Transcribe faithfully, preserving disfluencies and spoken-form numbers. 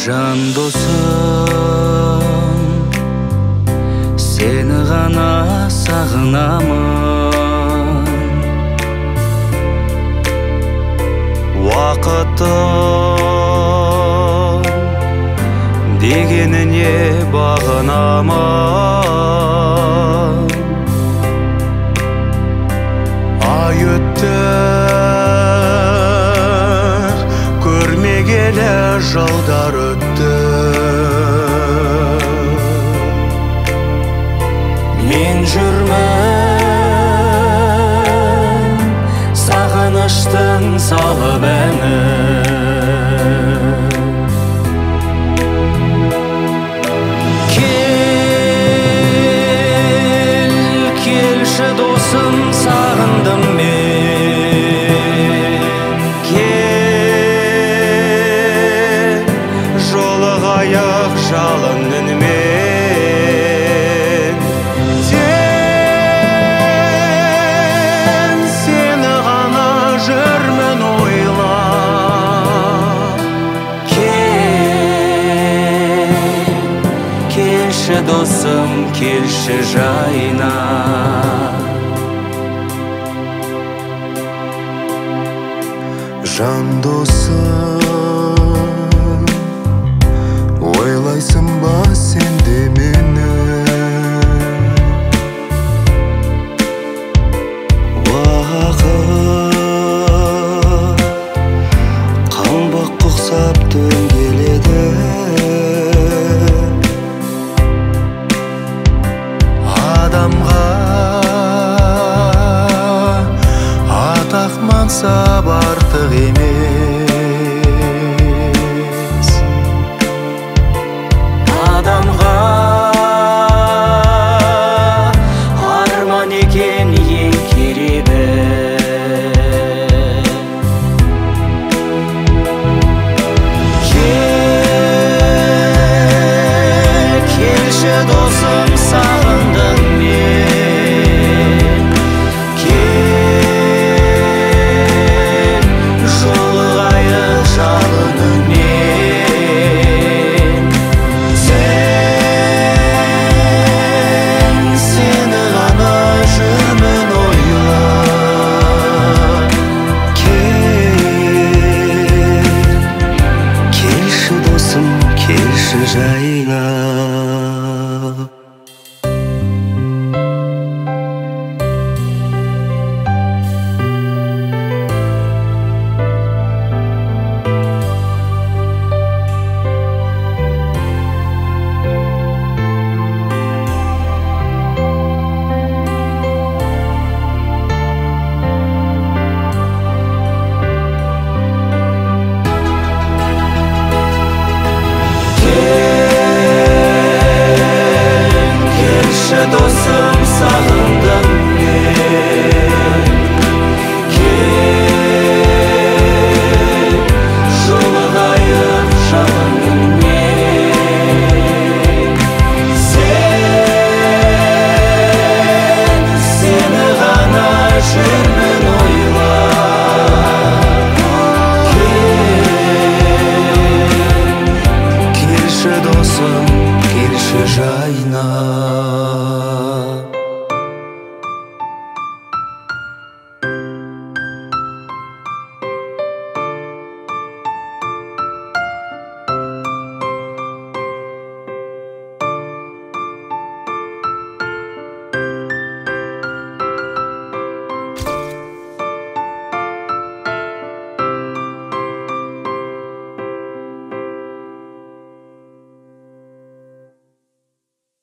Жан досым, сені ғана сағынамын. Уақыттың дегеніне бағынамын. Ай өтті көрмегелі, жылдар өтті. Мен жүрмін сағыныштың салып әні. Кел, келші досым, сағындым мен. Кел, жолығайық жалын үнімен. Сен, сені ғана жүрмін ойлап. Кел, келші досым, келші жайна. Жан досым, ойлайсың ба сен де мені? Уақыт қаңбақ құқсап дөңгеледі. Адамға атақ мансап артық емес. Адамға арман екен ең керегі. Кел, келші досым, сағындым мен. Кел, жолығайық жалын үнмен. Сен, сені ғана жүрмін ойлап. Кел, келші досым, келші жайна. Келші досым, сағындым мен. Кел, жолығайық жалын үнмен. Сен, сені ғана жүрмін ойлап. Кел, келші досым, келші жайна.